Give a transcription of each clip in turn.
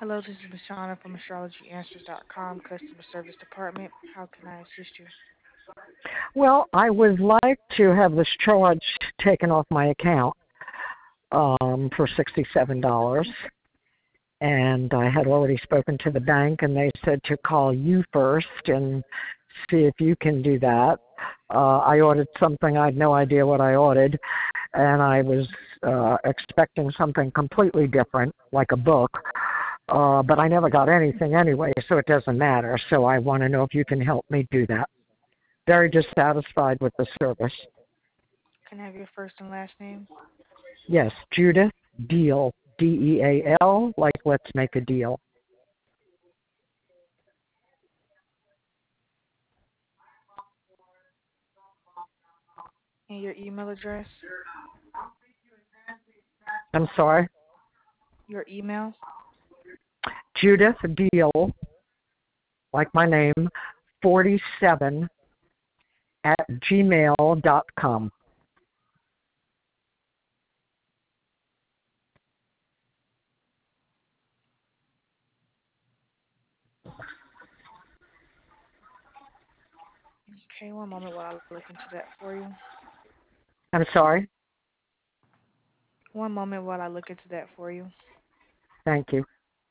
Hello, this is Mashana from AstrologyAnswers.com, Customer Service Department. How can I assist you? Well, I would like to have this charge taken off my account for $67. And I had already spoken to the bank, and they said to call you first and see if you can do that. I ordered something. I had no idea what I ordered, and I was expecting something completely different, like a book. But I never got anything anyway, so it doesn't matter. So I want to know if you can help me do that. Very dissatisfied with the service. Can I have your first and last name? Yes, Judith Deal, Deal, like let's make a deal. And your email address? I'm sorry? Your email? Judith Deal, like my name, 47 at gmail.com. Okay, one moment while I look into that for you. I'm sorry? One moment while I look into that for you. Thank you.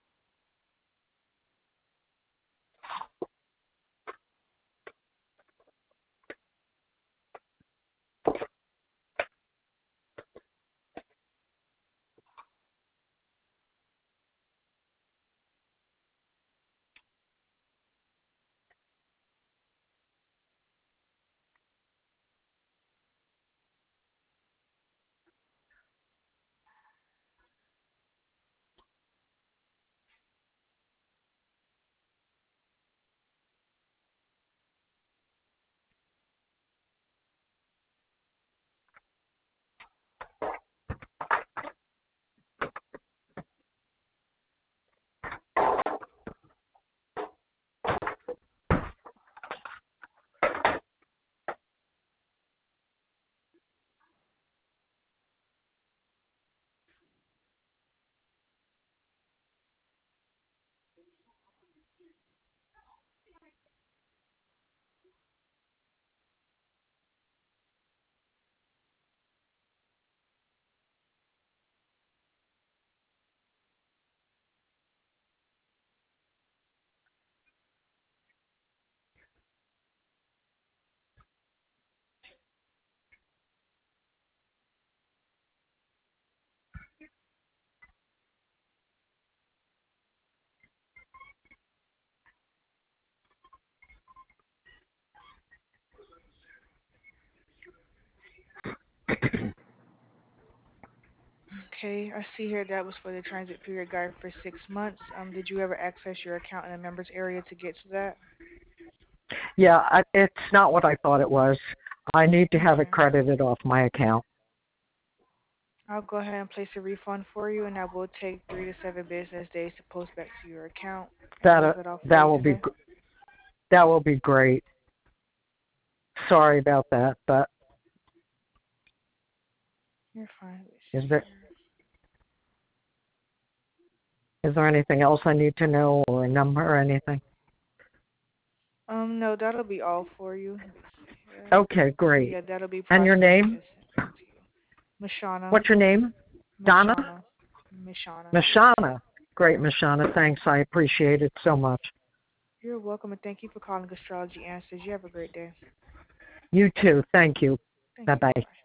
Okay, I see here that was for the transit period guide for 6 months. Did you ever access your account in a members area to get to that? Yeah, it's not what I thought it was. I need to have it Okay. credited off my account. I'll go ahead and place a refund for you, and that will take 3 to 7 business days to post back to your account. And is That that all for that you will be today? that will be great. Sorry about that, but You're fine. Let's is see there here. is there anything else I need to know, or a number or anything? No, that'll be all for you. Let me see here. Okay, great. Yeah, that'll be And your processed name? and sent back to you. Mashana. What's your name? Donna? Mashana. Mashana. Mashana. Great, Mashana. Thanks. I appreciate it so much. You're welcome, and thank you for calling Astrology Answers. You have a great day. You too. Thank you. Thank you. Bye-bye. Bye-bye.